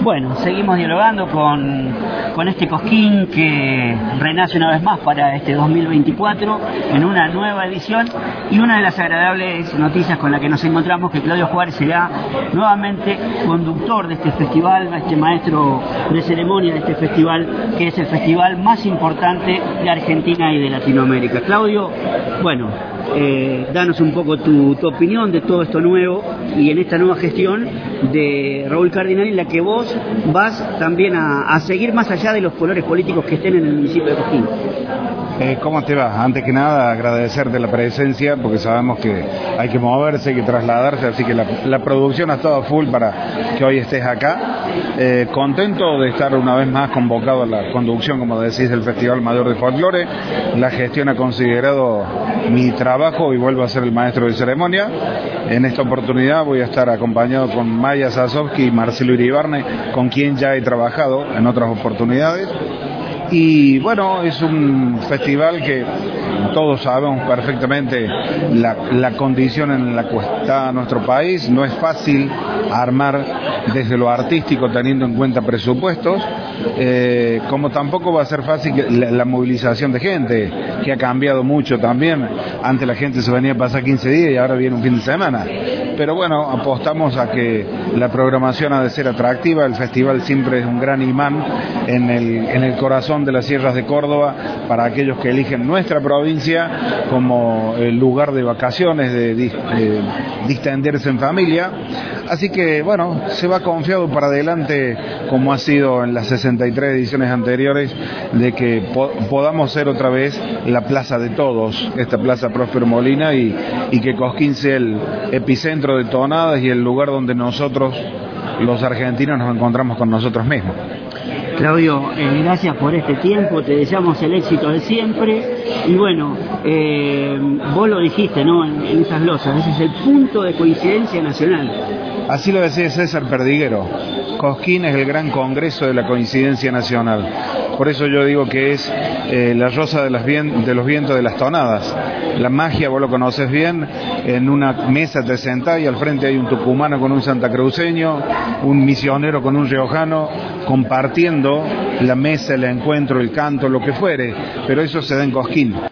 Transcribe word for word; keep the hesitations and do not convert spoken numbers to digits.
Bueno, seguimos dialogando con, con este Cosquín que renace una vez más para este dos mil veinticuatro en una nueva edición, y una de las agradables noticias con la que nos encontramos que Claudio Juárez será nuevamente conductor de este festival, este maestro de ceremonia de este festival, que es el festival más importante de Argentina y de Latinoamérica. Claudio, bueno, eh, danos un poco tu, tu opinión de todo esto nuevo y en esta nueva gestión de Raúl Cardinal, en la que vos vas también a, a seguir más allá de los colores políticos que estén en el municipio de Cosquín. Eh, ¿Cómo te va? Antes que nada, agradecerte la presencia, porque sabemos que hay que moverse, hay que trasladarse, así que la, la producción ha estado full para que hoy estés acá. Eh, contento de estar una vez más convocado a la conducción, como decís, del Festival Mayor de Folclore. La gestión ha considerado mi trabajo y vuelvo a ser el maestro de ceremonia. En esta oportunidad voy a estar acompañado con Maya Sasovsky y Marcelo Iribarne, con quien ya he trabajado en otras oportunidades. Y bueno, es un festival que todos sabemos perfectamente la, la condición en la que está nuestro país. No es fácil armar desde lo artístico teniendo en cuenta presupuestos, eh, como tampoco va a ser fácil la, la movilización de gente, que ha cambiado mucho también. Antes la gente se venía a pasar quince días y ahora viene un fin de semana. Pero bueno, apostamos a que la programación ha de ser atractiva. El festival siempre es un gran imán en el, en el corazón de las sierras de Córdoba para aquellos que eligen nuestra provincia como el lugar de vacaciones, de, de, de distenderse en familia. Así que bueno, se va confiado para adelante, como ha sido en las sesenta y tres ediciones anteriores, de que po podamos ser otra vez la plaza de todos, esta plaza Próspero Molina, y, y que Cosquín sea el epicentro de tonadas y el lugar donde nosotros, los argentinos, nos encontramos con nosotros mismos. Claudio, eh, gracias por este tiempo, te deseamos el éxito de siempre, y bueno, eh, vos lo dijiste, ¿no?, en, en esas glosas, ese es el punto de coincidencia nacional. Así lo decía César Perdiguero, Cosquín es el gran congreso de la coincidencia nacional. Por eso yo digo que es eh, la rosa de, las vien de los vientos de las tonadas. La magia, vos lo conoces bien, en una mesa te sentás y al frente hay un tucumano con un santacruceño, un misionero con un riojano, compartiendo la mesa, el encuentro, el canto, lo que fuere, pero eso se da en Cosquín.